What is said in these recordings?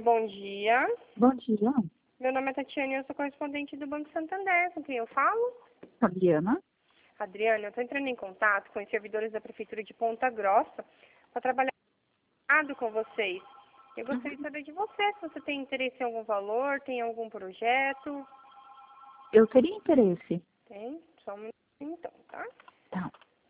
bom dia. Bom dia, Meu nome é Tatiane e eu sou correspondente do Banco Santander. Com quem eu falo? Fabiana. Adriana, eu estou entrando em contato com os servidores da Prefeitura de Ponta Grossa para trabalhar com vocês. Eu gostaria de saber de você, se você tem interesse em algum valor, tem algum projeto. Eu teria interesse. Tem? Só um minutinho então, tá? Tá.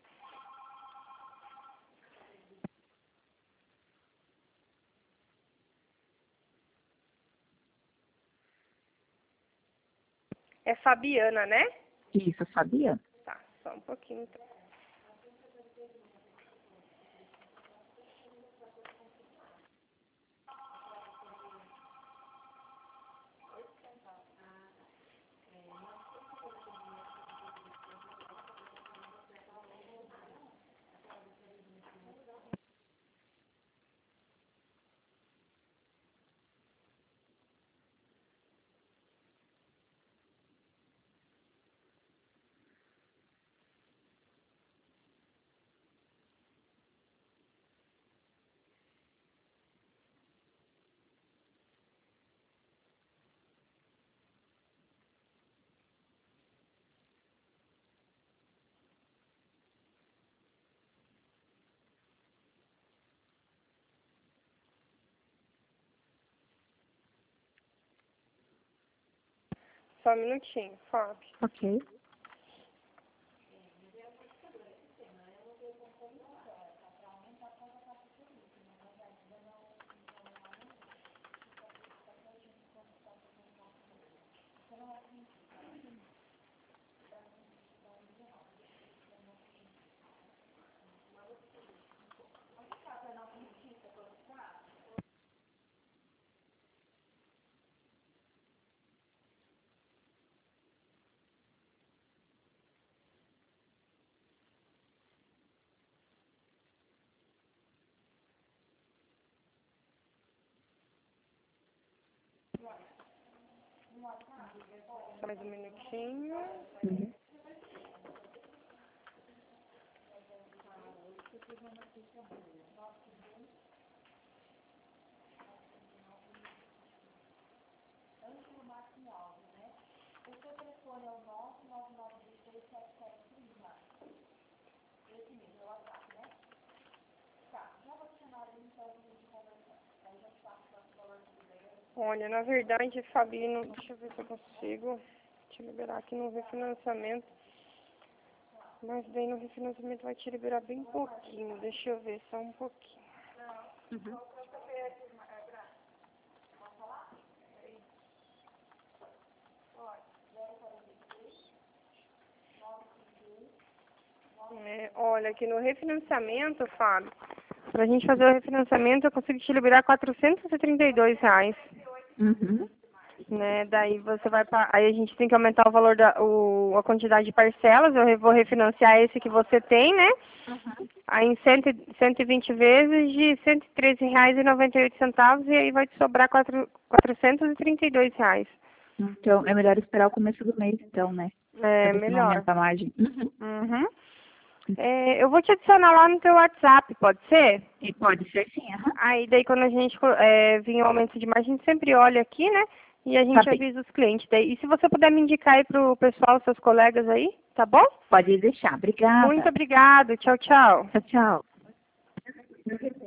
É Fabiana, né? Isso, Fabiana. Tá, só um pouquinho então. Só um minutinho, Fábio. Ok. Só mais um minutinho. Uhum. Olha, na verdade, Fabino, deixa eu ver se eu consigo te liberar aqui no refinanciamento. Mas daí no refinanciamento vai te liberar bem pouquinho. Deixa eu ver, só um pouquinho. Uhum. Olha, aqui no refinanciamento, Fábio, pra gente fazer o refinanciamento, eu consigo te liberar R$ 432. Uhum. Né? Daí você vai aí a gente tem que aumentar o valor a quantidade de parcelas. Eu vou refinanciar esse que você tem, né? Uhum. Aí em 120 vezes de R$ 113,98 e aí vai te sobrar R$ 432. Então, é melhor esperar o começo do mês, então, né? Pra É ver se não melhor. aumenta a margem. Uhum. Uhum. Eu vou te adicionar lá no teu WhatsApp, pode ser? E pode ser sim, aham. Aí daí quando a gente vir o aumento de margem, a gente sempre olha aqui, né? E a Tá gente bem. avisa os clientes. Daí, e se você puder me indicar aí pro pessoal, seus colegas aí, tá bom? Pode deixar. Muito Obrigada. obrigado. Tchau, tchau. Tchau, tchau.